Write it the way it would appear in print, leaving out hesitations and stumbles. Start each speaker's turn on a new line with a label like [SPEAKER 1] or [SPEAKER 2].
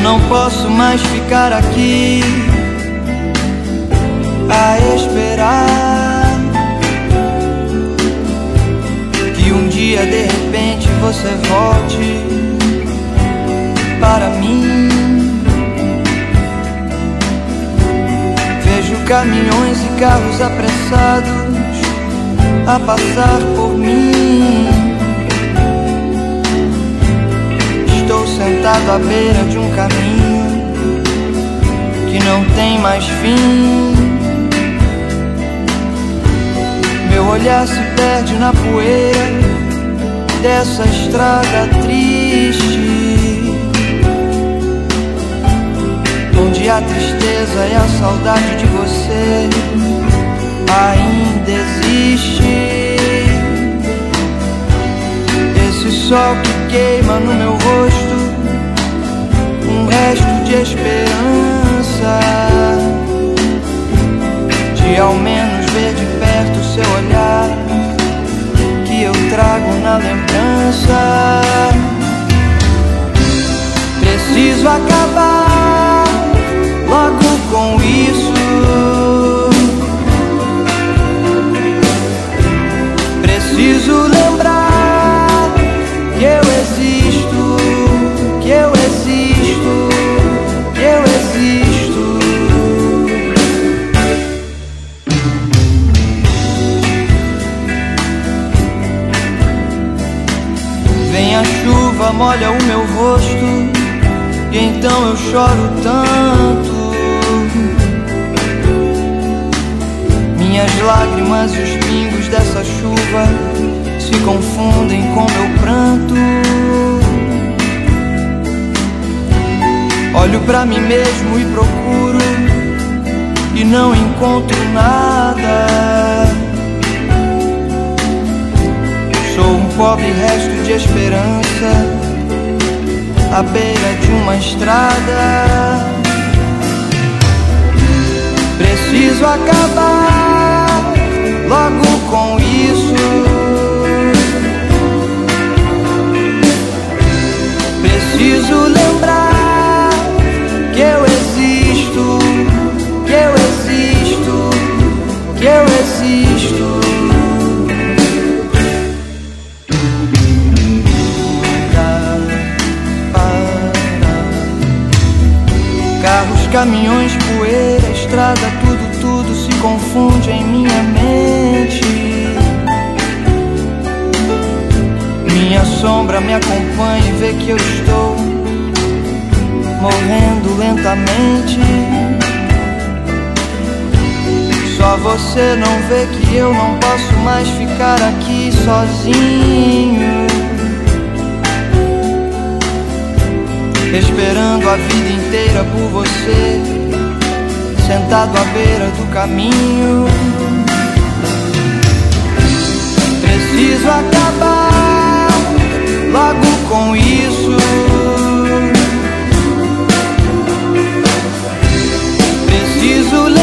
[SPEAKER 1] não posso mais ficar aqui a esperar que um dia de repente você volte para mim. Vejo caminhões e carros apressados a passar por mim. Estou sentado à beira de um caminho que não tem mais fim. Meu olhar se perde na poeira dessa estrada triste, onde a tristeza e a saudade de você ainda existe. Esse sol que queima no meu rosto, um resto de esperança, de ao menos ver de perto o seu olhar, que eu trago na lembrança. Preciso acabar logo com isso. Preciso lembrar que eu existo, que eu existo, que eu existo. Vem a chuva, molha o meu rosto, e então eu choro tanto. Minhas lágrimas e os pingos dessa chuva se confundem com meu pranto. Olho pra mim mesmo e procuro, e não encontro nada. Sou um pobre resto de esperança à beira de uma estrada. Preciso acabar logo com isso. Preciso lembrar que eu existo, que eu existo, que eu existo. Carros, caminhões, poeira, estrada, tudo se confunde em minha mente. Minha sombra me acompanha e vê que eu estou morrendo lentamente. Só você não vê que eu não posso mais ficar aqui sozinho, esperando a vida inteira por você, sentado à beira do caminho. Preciso acabar logo com isso. Preciso